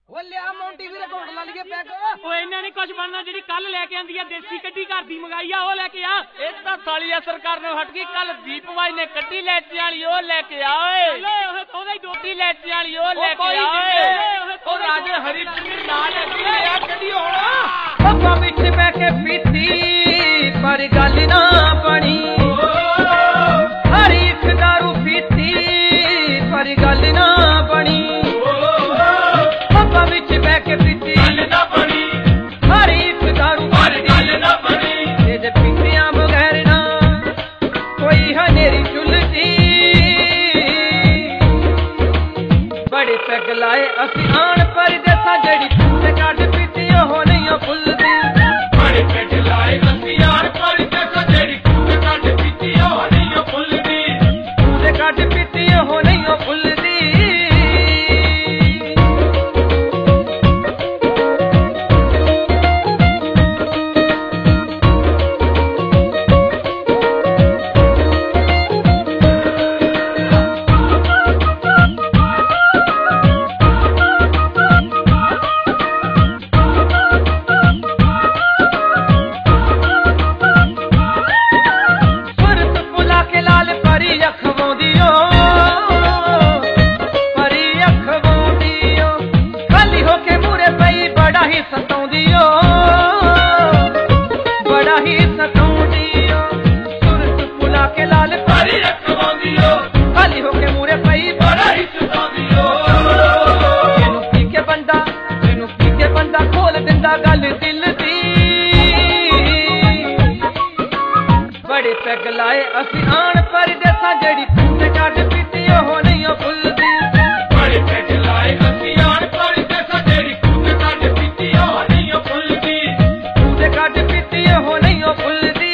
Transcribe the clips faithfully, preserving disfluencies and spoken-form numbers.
ਉਹ ਲਿਆ ਮੌਂਟੀ ਵੀਰੇ ਘੋੜ ਲਾ ਲਈਏ ਪੈਗ। ਓਏ ਇਹਨਾਂ ਨੇ ਕੁਝ ਬਣਨਾ, ਜਿਹੜੀ ਕੱਲ ਲੈ ਕੇ ਆਂਦੀ ਆ ਦੇਸੀ ਕੱਢੀ ਘਰ ਦੀ ਮੰਗਾਈ ਆ ਉਹ ਲੈ ਕੇ ਆ। ਇਹ ਤਾਂ ਸਾਲੀ ਅਸਰ ਕਰਨ ਹਟ ਗਈ। ਕੱਲ ਦੀਪ ਬਾਈ ਨੇ ਕੱਢੀ ਲੈਚੇ ਵਾਲੀ ਉਹ ਲੈ ਕੇ ਆ ਓਏ। ਉਹਦਾ ਹੀ ਦੋਤੀ ਲੈਚੇ ਵਾਲੀ ਉਹ ਲੈ ਕੇ ਆ ਓਏ। ਉਹ ਰਾਜੇ ਹਰੀ ਸਿੰਘ ਨਾਲ ਲਿਆ ਕੱਢੀ ਹੋਣਾ। ਅੱਖਾਂ ਵਿੱਚ ਬਹਿ ਕੇ ਪੀਤੀ ਪਰ ਗੱਲ ਨਾ ਬਣੀ। ਹਰ ਇੱਕ ਦਾਰੂ ਪੀਤੀ ਪਰ ਗੱਲ ਨਾ ਬਣੀ। ਅੱਖਾਂ ਵਿੱਚ ਬਹਿ ਕੇ ਪੀਤੀ ਗੱਲ ਨਾ ਬਣੀ। ਹਰ ਇੱਕ ਦਾਰੂ ਪਰ ਗੱਲ ਨਾ ਬਣੀ। ਇਹਦੇ ਪੀਤਿਆਂ ਬਗੈਰ ਨਾ ਕੋਈ ਹਨੇਰੀ ਚੁੱਲਦੀ। ਬੜੇ ਪੈਗ ਲਾਏ ਅਸੀਂ ਆਣ ਪਰਦੇਸਾਂ, ਜਿਹੜੀ ਤੂੰ ਕੱਢ ਪੀਤੀ ਉਹ ਨਹੀਂ ਭੁੱਲਦੀ। ਬੜੇ ਪੈਗ ਲਾਏ ਅਸੀਂ ਆਣ ਪਰਦੇਸਾਂ, ਜਿਹੜੀ ਤੂੰ ਕੱਢ ਪੀਤੀ ਉਹ ਨਹੀਂ ਭੁੱਲਦੀ। ਤੂੰ ਕੱਢ ਪੀਤੀ ਉਹ ਨਹੀਂ ਭੁੱਲਦੀ। ਪੈਗ ਲਾਏ ਅਸੀਂ ਆਣ ਪਰਦੇਸਾਂ, ਜਿਹੜੀ ਤੂੰ ਕੱਢ ਪੀਤੀ ਉਹ ਨਹੀਂ ਭੁੱਲਦੀ। ਬੜੇ ਪੈਗ ਲਾਏ ਅਸੀਂ ਆਣ ਪਰਦੇਸਾਂ, ਜਿਹੜੀ ਤੂੰ ਕੱਢ ਪੀਤੀ ਉਹ ਨਹੀਂ ਭੁੱਲਦੀ। ਤੂੰ ਕੱਢ ਪੀਤੀ ਉਹ ਨਹੀਂ ਭੁੱਲਦੀ।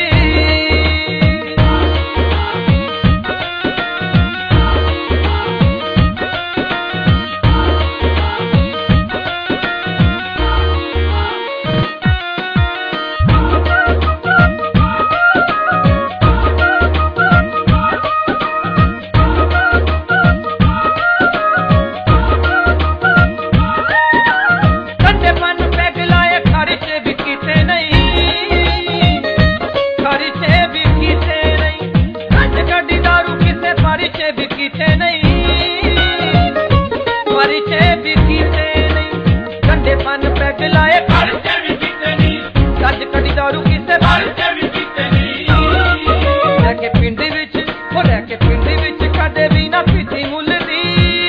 ਪੈਗ ਲਾਏ ਘਰ ਚ ਵੀ ਕਿਤੇ ਨਹੀਂ, ਗੱਜ ਕੜੀ ਦਾਰੂ ਕਿਸੇ ਘਰ ਚ ਵੀ ਕਿਤੇ ਨਹੀਂ। ਲੈ ਕੇ ਪਿੰਡ ਵਿੱਚ ਉਹ ਲੈ ਕੇ ਪਿੰਡ ਵਿੱਚ ਕਦੇ ਵੀ ਨਾ ਪੀਤੀ ਮੁੱਲਦੀ।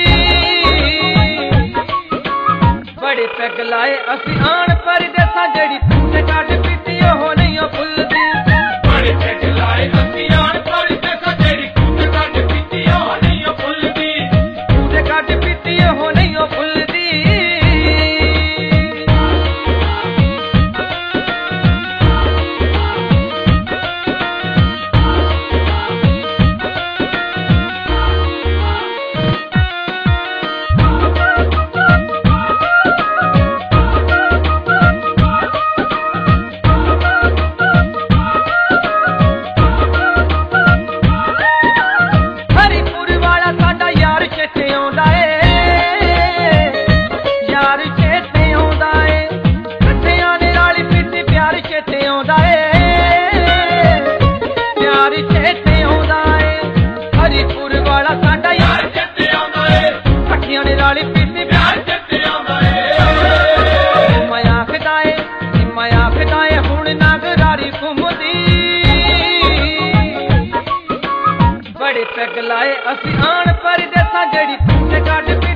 ਬੜੇ ਪੈਗ ਲਾਏ ਅਸੀਂ ਆਣ ਪਰਦੇਸਾਂ, ਜਿਹੜੀ ਤੂੰ ਕੱਢ ਪੀਤੀ ਉਹ ਨਹੀਂ ਭੁੱਲਦੀ। ਬੜੇ ਪੈਗ ਲਾਏ ਅਸੀਂ ਆਣ ਪਰਦੇਸਾਂ, ਜਿਹੜੀ ਤੂੰ ਕੱਢ ਪੀਤੀ ਉਹ ਨਹੀਂ ਭੁੱਲਦੀ। ਤੂੰ ਕੱਢ ਪੀਤੀ ਉਹ ਨਹੀਂ ਭੁੱਲਦੀ। ਬੜੇ ਪੈਗ ਲਾਏ ਅਸੀਂ ਆਣ ਪਰਦੇਸਾਂ, ਜਿਹੜੀ ਤੂੰ ਕੱਢ